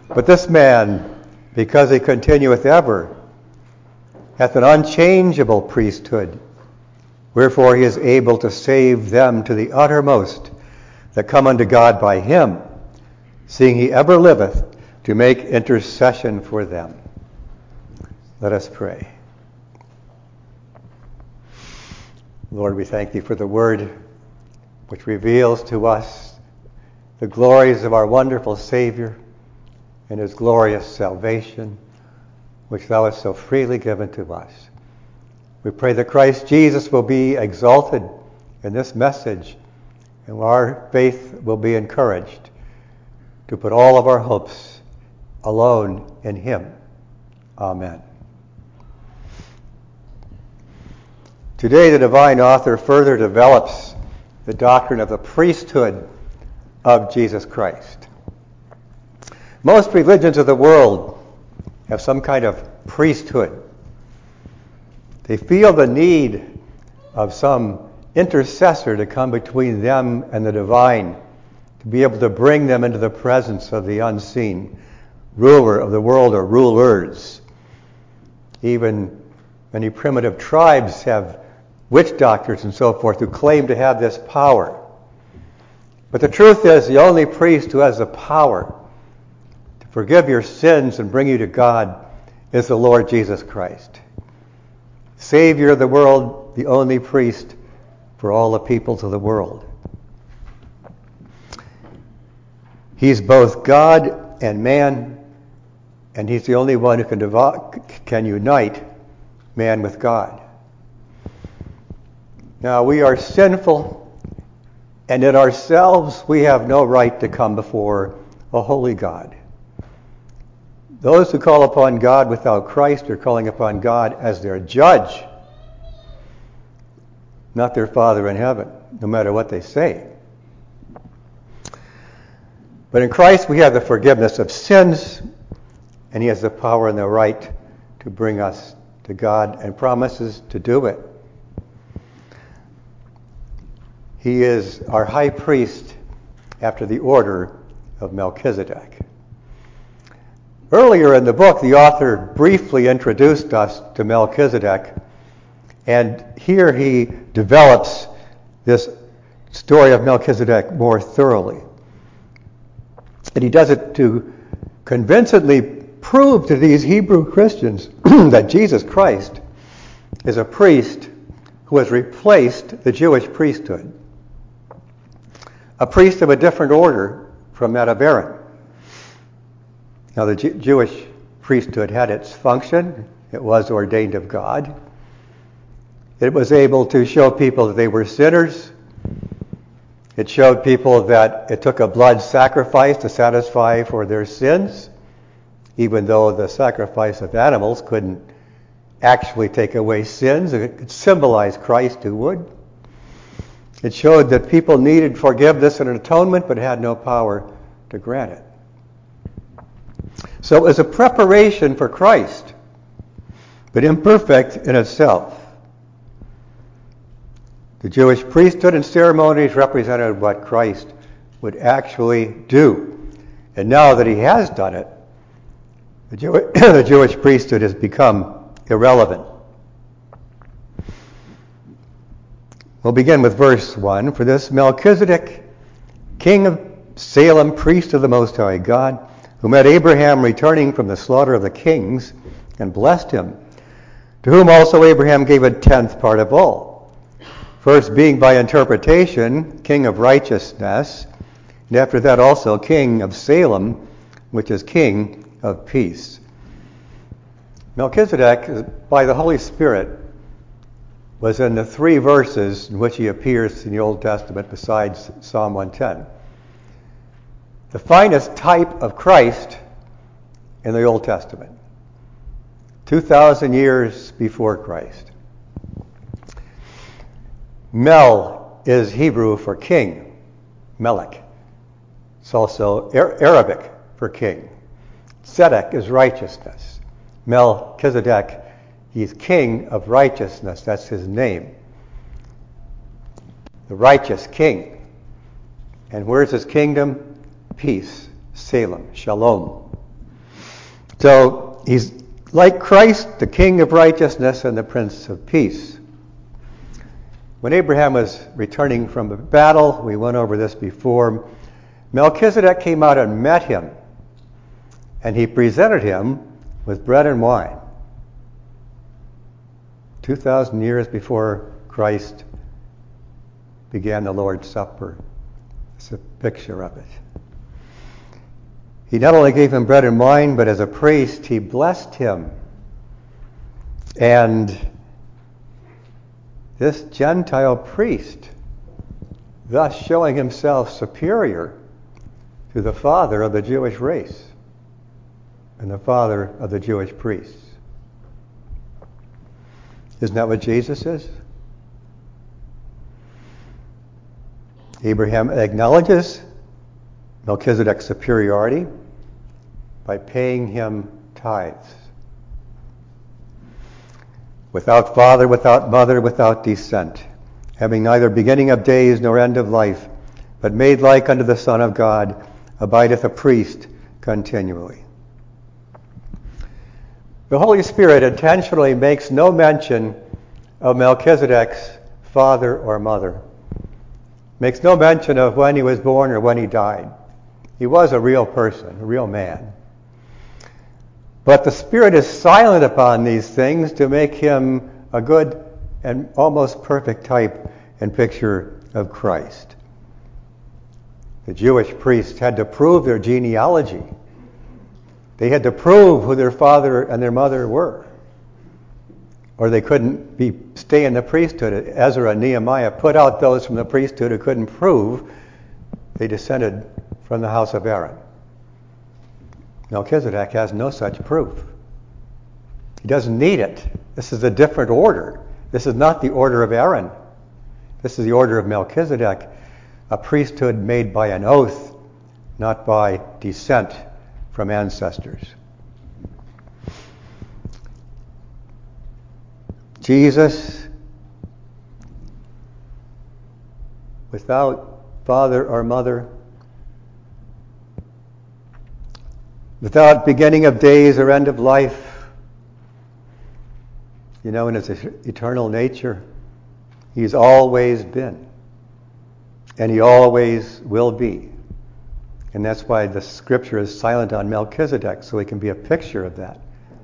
But this man, because he continueth ever, hath an unchangeable priesthood, wherefore he is able to save them to the uttermost that come unto God by him, seeing he ever liveth to make intercession for them. Let us pray. Lord, we thank thee for the word which reveals to us the glories of our wonderful Savior and his glorious salvation, which thou hast so freely given to us. We pray that Christ Jesus will be exalted in this message, and our faith will be encouraged to put all of our hopes alone in him. Amen. Today, the divine author further develops the doctrine of the priesthood of Jesus Christ. Most religions of the world have some kind of priesthood. They feel the need of some intercessor to come between them and the divine, to be able to bring them into the presence of the unseen ruler of the world, or rulers. Even many primitive tribes have witch doctors and so forth who claim to have this power. But the truth is, the only priest who has the power to forgive your sins and bring you to God is the Lord Jesus Christ, Savior of the world, the only priest for all the peoples of the world. He's both God and man, and he's the only one who can unite man with God. Now, we are sinful, and in ourselves we have no right to come before a holy God. Those who call upon God without Christ are calling upon God as their judge, not their Father in heaven, no matter what they say. But in Christ we have the forgiveness of sins, and he has the power and the right to bring us to God, and promises to do it. He is our high priest after the order of Melchizedek. Earlier in the book, the author briefly introduced us to Melchizedek, and here he develops this story of Melchizedek more thoroughly. And he does it to convincingly prove to these Hebrew Christians that Jesus Christ is a priest who has replaced the Jewish priesthood, a priest of a different order from that of Aaron. Now, the Jewish priesthood had its function. It was ordained of God. It was able to show people that they were sinners. It showed people that it took a blood sacrifice to satisfy for their sins, even though the sacrifice of animals couldn't actually take away sins. It could symbolize Christ who would. It showed that people needed forgiveness and an atonement, but had no power to grant it. So it was a preparation for Christ, but imperfect in itself. The Jewish priesthood and ceremonies represented what Christ would actually do. And now that he has done it, the Jewish priesthood has become irrelevant. We'll begin with verse 1. For this Melchizedek, king of Salem, priest of the Most High God, who met Abraham returning from the slaughter of the kings and blessed him, to whom also Abraham gave a tenth part of all. First being by interpretation, king of righteousness, and after that also king of Salem, which is king of peace. Melchizedek, by the Holy Spirit, was in the three verses in which he appears in the Old Testament besides Psalm 110. The finest type of Christ in the Old Testament, 2,000 years before Christ. Mel is Hebrew for king, Melech. It's also Arabic for king. Tzedek is righteousness. Melchizedek, he's king of righteousness. That's his name. The righteous king. And where's his kingdom? Peace, Salem, Shalom. So he's like Christ, the King of righteousness and the Prince of Peace. When Abraham was returning from a battle, we went over this before, Melchizedek came out and met him, and he presented him with bread and wine. 2,000 years before Christ began the Lord's Supper. It's a picture of it. He not only gave him bread and wine, but as a priest, he blessed him. And this Gentile priest, thus showing himself superior to the father of the Jewish race and the father of the Jewish priests. Isn't that what Jesus is? Abraham acknowledges Melchizedek's superiority by paying him tithes. Without father, without mother, without descent, having neither beginning of days nor end of life, but made like unto the Son of God, abideth a priest continually. The Holy Spirit intentionally makes no mention of Melchizedek's father or mother. Makes no mention of when he was born or when he died. He was a real person, a real man. But the Spirit is silent upon these things to make him a good and almost perfect type and picture of Christ. The Jewish priests had to prove their genealogy. They had to prove who their father and their mother were. Or they couldn't stay in the priesthood. Ezra and Nehemiah put out those from the priesthood who couldn't prove they descended from the house of Aaron. Melchizedek has no such proof. He doesn't need it. This is a different order. This is not the order of Aaron. This is the order of Melchizedek, a priesthood made by an oath, not by descent from ancestors. Jesus, without father or mother, without beginning of days or end of life, in his eternal nature, he's always been, and he always will be. And that's why the scripture is silent on Melchizedek, so he can be a picture of that.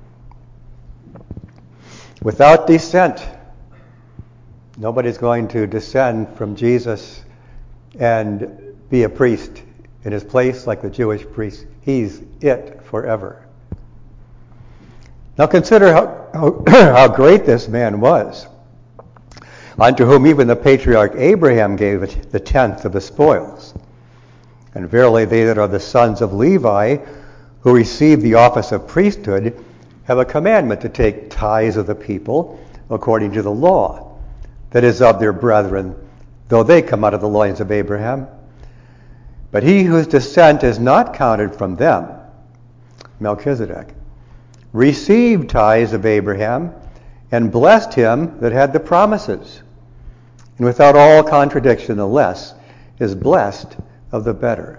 Without descent, nobody's going to descend from Jesus and be a priest in his place like the Jewish priest. He's it forever. Now consider how great this man was, unto whom even the patriarch Abraham gave the tenth of the spoils. And verily they that are the sons of Levi, who receive the office of priesthood, have a commandment to take tithes of the people according to the law, that is of their brethren, though they come out of the loins of Abraham. But he whose descent is not counted from them, Melchizedek, received tithes of Abraham, and blessed him that had the promises. And without all contradiction, the less is blessed of the better.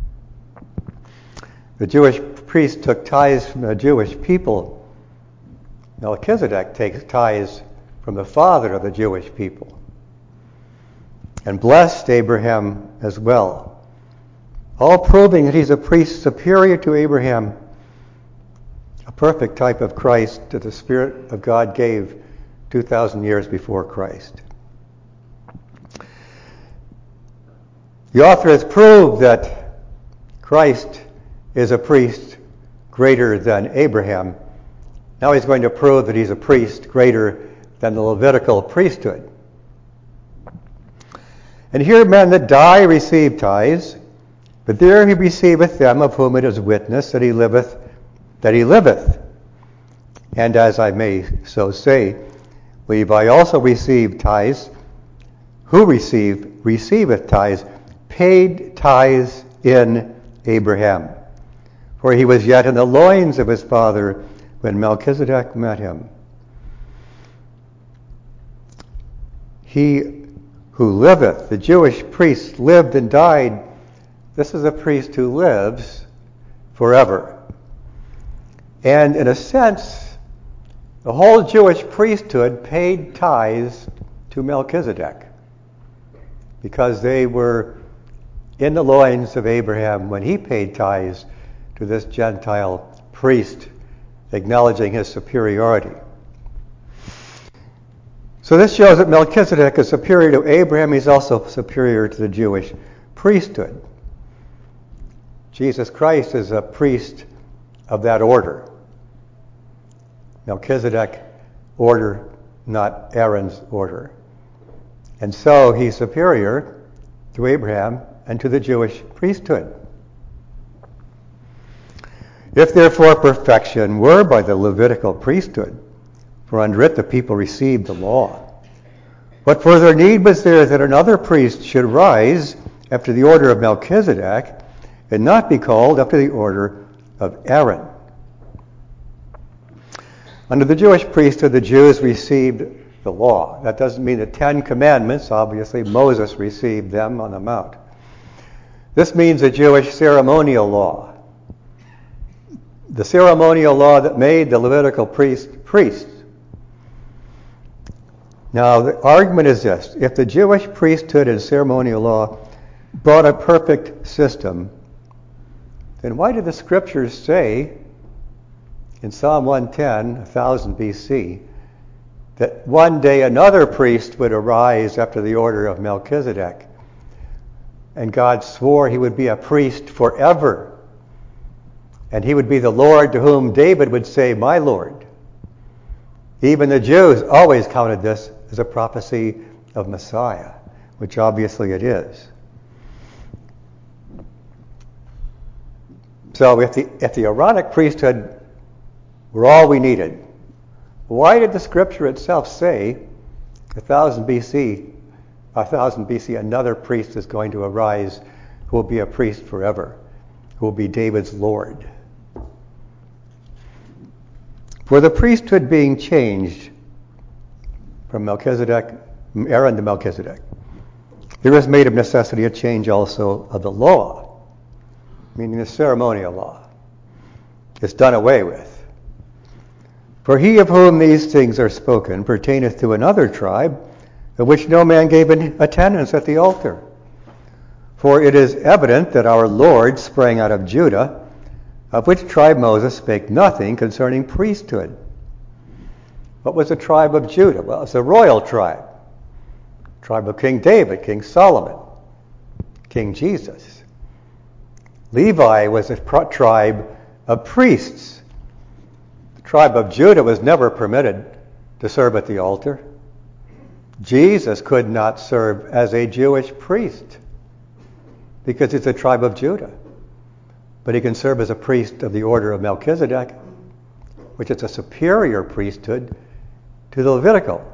The Jewish priest took tithes from the Jewish people. Melchizedek takes tithes from the father of the Jewish people, and blessed Abraham as well, all proving that he's a priest superior to Abraham, a perfect type of Christ that the Spirit of God gave 2,000 years before Christ. The author has proved that Christ is a priest greater than Abraham. Now he's going to prove that he's a priest greater than the Levitical priesthood. And here men that die receive tithes, but there he receiveth them of whom it is witnessed that he liveth. And as I may so say, Levi also received tithes. Who receiveth tithes, paid tithes in Abraham. For he was yet in the loins of his father when Melchizedek met him. He who liveth, the Jewish priest lived and died. This is a priest who lives forever. And in a sense, the whole Jewish priesthood paid tithes to Melchizedek because they were in the loins of Abraham when he paid tithes to this Gentile priest, acknowledging his superiority. So this shows that Melchizedek is superior to Abraham. He's also superior to the Jewish priesthood. Jesus Christ is a priest of that order. Melchizedek order, not Aaron's order. And so he's superior to Abraham and to the Jewish priesthood. If therefore perfection were by the Levitical priesthood, for under it the people received the law, what further need was there that another priest should rise after the order of Melchizedek and not be called after the order of Aaron? Under the Jewish priesthood, the Jews received the law. That doesn't mean the 10 Commandments. Obviously, Moses received them on the Mount. This means the Jewish ceremonial law. The ceremonial law that made the Levitical priests. Now, the argument is this. If the Jewish priesthood and ceremonial law brought a perfect system, then why did the scriptures say in Psalm 110, 1000 BC, that one day another priest would arise after the order of Melchizedek, and God swore he would be a priest forever, and he would be the Lord to whom David would say, my Lord? Even the Jews always counted this as a prophecy of Messiah, which obviously it is. So if the Aaronic priesthood were all we needed, why did the scripture itself say 1000 BC, another priest is going to arise who will be a priest forever, who will be David's Lord? For the priesthood being changed from Aaron to Melchizedek, there is made of necessity a change also of the law, meaning the ceremonial law. It's done away with. For he of whom these things are spoken pertaineth to another tribe, of which no man gave attendance at the altar. For it is evident that our Lord sprang out of Judah, of which tribe Moses spake nothing concerning priesthood. What was the tribe of Judah? Well, it's a royal tribe. Tribe of King David, King Solomon, King Jesus. Levi was a tribe of priests. The tribe of Judah was never permitted to serve at the altar. Jesus could not serve as a Jewish priest because he's a tribe of Judah. But he can serve as a priest of the order of Melchizedek, which is a superior priesthood to the Levitical.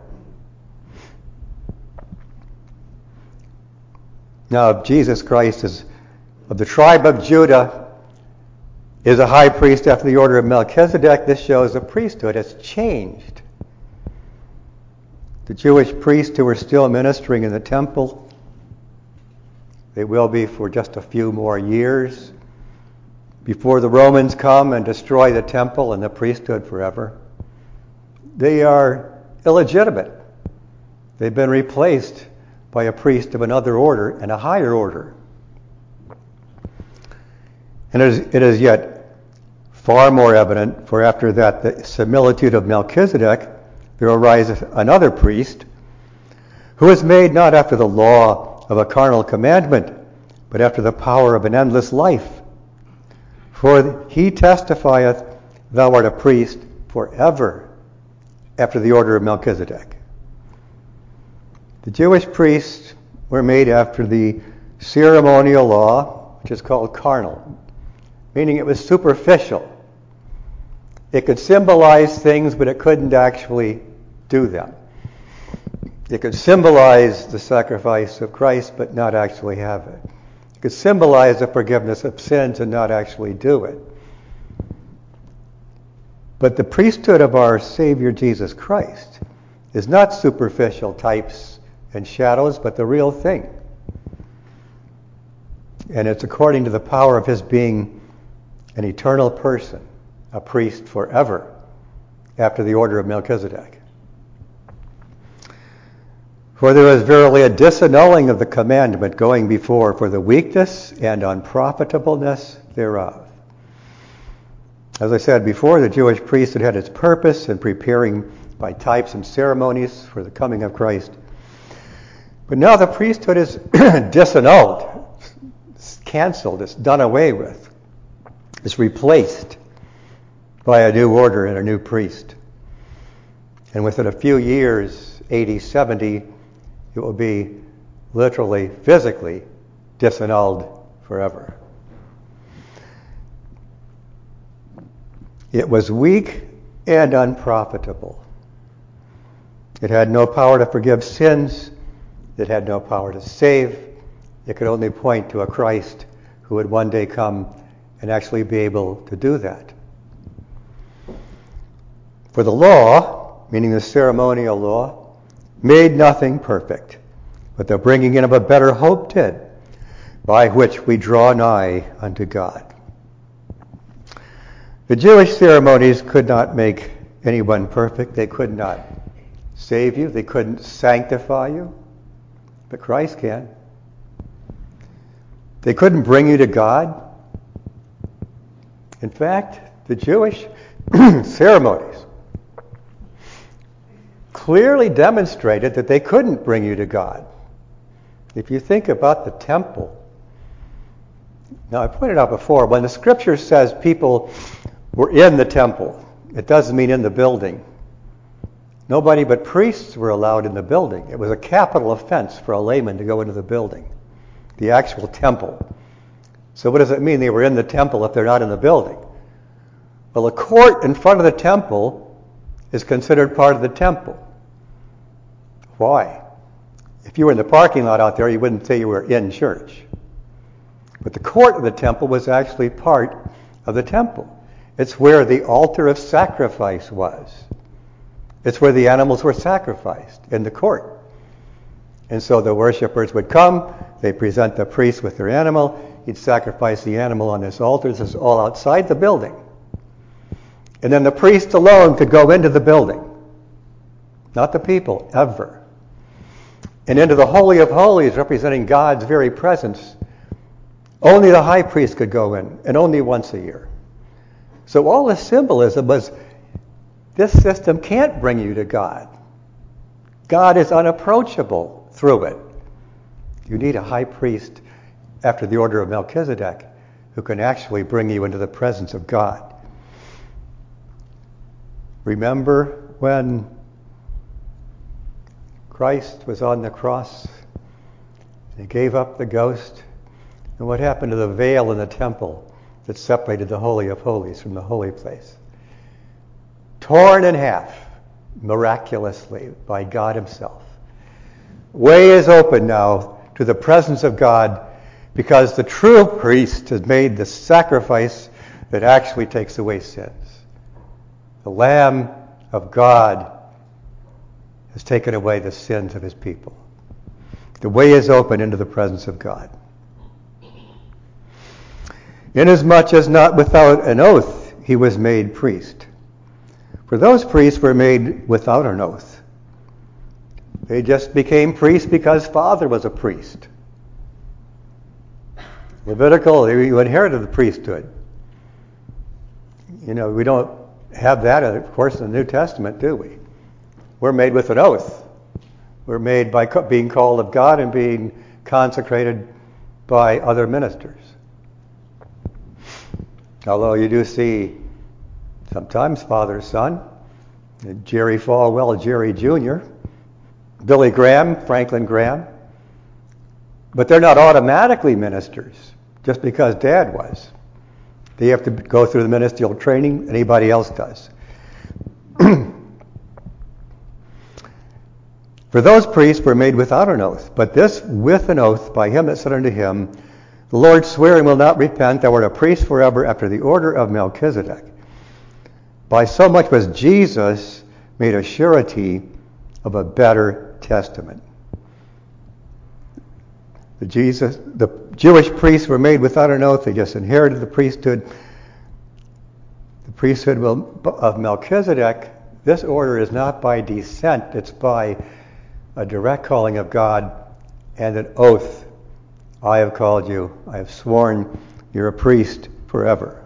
Now, if Jesus Christ is of the tribe of Judah, is a high priest after the order of Melchizedek, this shows the priesthood has changed. The Jewish priests who are still ministering in the temple, they will be for just a few more years before the Romans come and destroy the temple and the priesthood forever. They are illegitimate. They've been replaced by a priest of another order and a higher order. And it is yet far more evident, for after that the similitude of Melchizedek, there arises another priest, who is made not after the law of a carnal commandment, but after the power of an endless life. For he testifieth, thou art a priest forever, after the order of Melchizedek. The Jewish priests were made after the ceremonial law, which is called carnal, meaning it was superficial. It could symbolize things, but it couldn't actually do them. It could symbolize the sacrifice of Christ, but not actually have it. It could symbolize the forgiveness of sins and not actually do it. But the priesthood of our Savior Jesus Christ is not superficial types and shadows, but the real thing. And it's according to the power of his being an eternal person, a priest forever after the order of Melchizedek. For there is verily a disannulling of the commandment going before for the weakness and unprofitableness thereof. As I said before, the Jewish priesthood had its purpose in preparing by types and ceremonies for the coming of Christ. But now the priesthood is disannulled, it's canceled, it's done away with. It's replaced by a new order and a new priest. And within a few years, 80, 70, it will be literally, physically disannulled forever. It was weak and unprofitable. It had no power to forgive sins. It had no power to save. It could only point to a Christ who would one day come and actually be able to do that. For the law, meaning the ceremonial law, made nothing perfect, but the bringing in of a better hope did, by which we draw nigh unto God. The Jewish ceremonies could not make anyone perfect. They could not save you. They couldn't sanctify you. But Christ can. They couldn't bring you to God. In fact, the Jewish ceremonies clearly demonstrated that they couldn't bring you to God. If you think about the temple. Now, I pointed out before, when the scripture says people were in the temple, it doesn't mean in the building. Nobody but priests were allowed in the building. It was a capital offense for a layman to go into the building, the actual temple. So what does it mean they were in the temple if they're not in the building? Well, the court in front of the temple is considered part of the temple. Why? If you were in the parking lot out there, you wouldn't say you were in church. But the court of the temple was actually part of the temple. It's where the altar of sacrifice was. It's where the animals were sacrificed, in the court. And so the worshipers would come, they present the priest with their animal, he'd sacrifice the animal on this altar. This is all outside the building. And then the priest alone could go into the building. Not the people, ever. And into the Holy of Holies, representing God's very presence, only the high priest could go in, and only once a year. So all the symbolism was, this system can't bring you to God. God is unapproachable through it. You need a high priest after the order of Melchizedek who can actually bring you into the presence of God. Remember when Christ was on the cross and he gave up the ghost? And what happened to the veil in the temple that separated the Holy of Holies from the holy place? Torn in half, miraculously, by God himself. Way is open now to the presence of God because the true priest has made the sacrifice that actually takes away sins. The Lamb of God has taken away the sins of his people. The way is open into the presence of God. Inasmuch as not without an oath he was made priest. For those priests were made without an oath. They just became priests because Father was a priest. Levitical, you inherited the priesthood. You know, we don't have that, of course, in the New Testament, do we? We're made with an oath. We're made by being called of God and being consecrated by other ministers. Although you do see sometimes Father, Son, Jerry Falwell, Jerry Jr., Billy Graham, Franklin Graham. But they're not automatically ministers just because Dad was. They have to go through the ministerial training anybody else does. For those priests were made without an oath, but this with an oath by him that said unto him, the Lord swearing will not repent, thou art a priest forever after the order of Melchizedek. By so much was Jesus made a surety of a better testament. The Jewish priests were made without an oath. They just inherited the priesthood. The priesthood of Melchizedek, this order is not by descent, it's by a direct calling of God and an oath. I have called you, I have sworn you're a priest forever.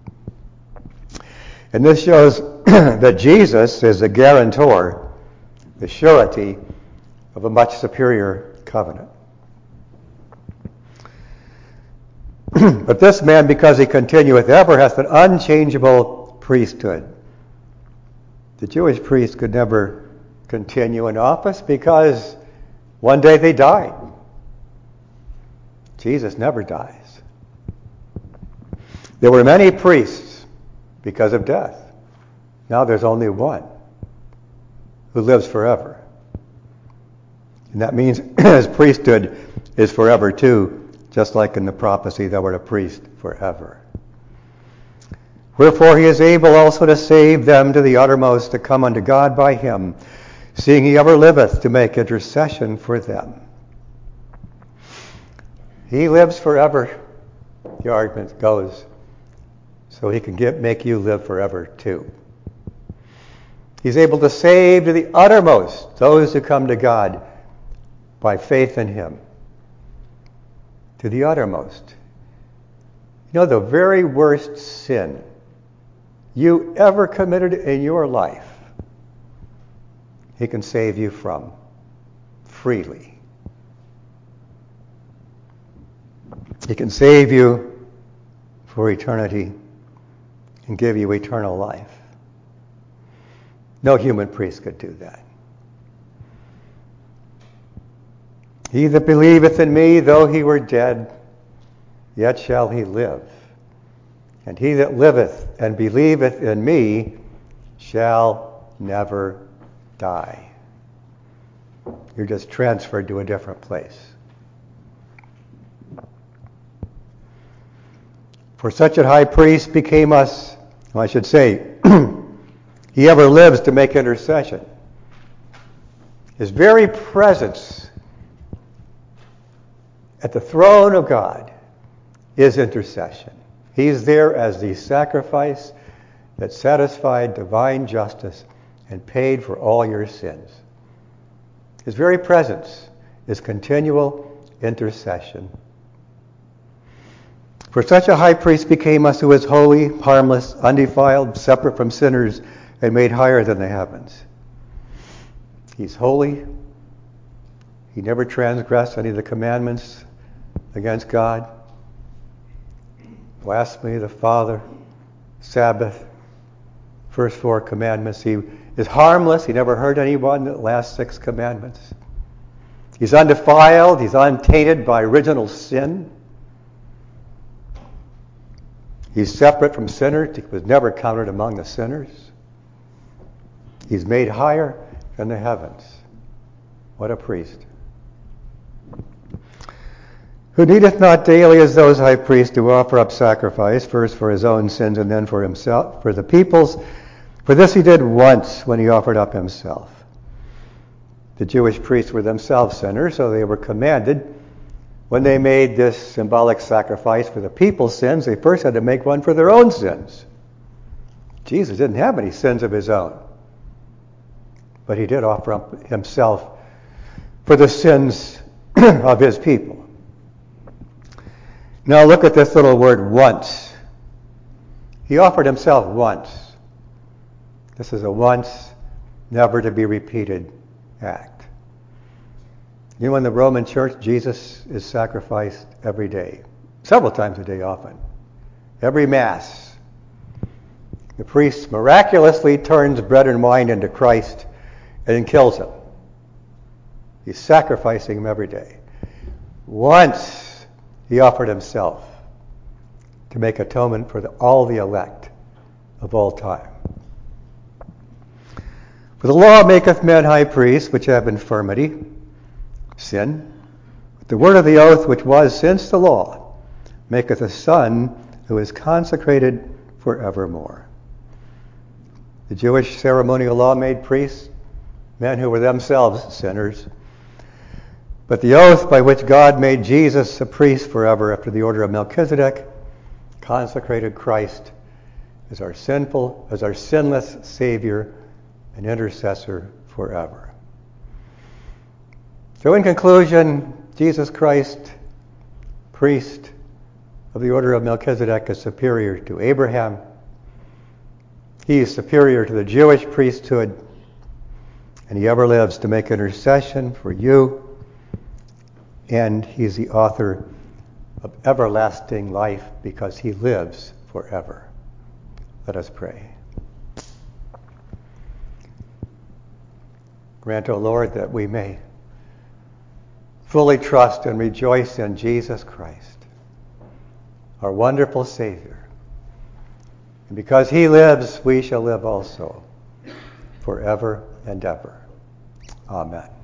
And this shows that Jesus is the guarantor, the surety of a much superior covenant. But this man, because he continueth ever, hath an unchangeable priesthood. The Jewish priests could never continue in office because one day they died. Jesus never dies. There were many priests because of death. Now there's only one who lives forever. And that means his priesthood is forever too, just like in the prophecy thou art a priest forever. Wherefore he is able also to save them to the uttermost, to come unto God by him, seeing he ever liveth to make intercession for them. He lives forever, the argument goes, so he can make you live forever too. He's able to save to the uttermost those who come to God by faith in him. To the uttermost. You know, the very worst sin you ever committed in your life, he can save you from freely. He can save you for eternity and give you eternal life. No human priest could do that. He that believeth in me, though he were dead, yet shall he live. And he that liveth and believeth in me shall never die. You're just transferred to a different place. For such a high priest became us, I should say, he ever lives to make intercession. His very presence at the throne of God is intercession. He's there as the sacrifice that satisfied divine justice and paid for all your sins. His very presence is continual intercession. For such a high priest became us, who is holy, harmless, undefiled, separate from sinners, and made higher than the heavens. He's holy. He never transgressed any of the commandments against God. Blasphemy, the Father, Sabbath, first 4 commandments. He is harmless. He never hurt anyone, the last 6 commandments. He's undefiled. He's untainted by original sin. He's separate from sinners. He was never counted among the sinners. He's made higher than the heavens. What a priest. Who needeth not daily as those high priests to offer up sacrifice, first for his own sins and then for himself, for the people's. For this he did once when he offered up himself. The Jewish priests were themselves sinners, so they were commanded, when they made this symbolic sacrifice for the people's sins, they first had to make one for their own sins. Jesus didn't have any sins of his own, but he did offer up himself for the sins of his people. Now look at this little word, once. He offered himself once. This is a once, never to be repeated act. You know, in the Roman Church, Jesus is sacrificed every day, several times a day often. Every Mass, the priest miraculously turns bread and wine into Christ and kills him. He's sacrificing him every day. Once he offered himself to make atonement for all the elect of all time. For the law maketh men high priests, which have infirmity, sin. But the word of the oath, which was since the law, maketh a son who is consecrated forevermore. The Jewish ceremonial law made priests men who were themselves sinners. But the oath by which God made Jesus a priest forever after the order of Melchizedek consecrated Christ as our sinless Savior and intercessor forever. So in conclusion, Jesus Christ, priest of the order of Melchizedek, is superior to Abraham. He is superior to the Jewish priesthood, and he ever lives to make intercession for you. And he's the author of everlasting life because he lives forever. Let us pray. Grant, O Lord, that we may fully trust and rejoice in Jesus Christ, our wonderful Savior. And because he lives, we shall live also, forever and ever. Amen.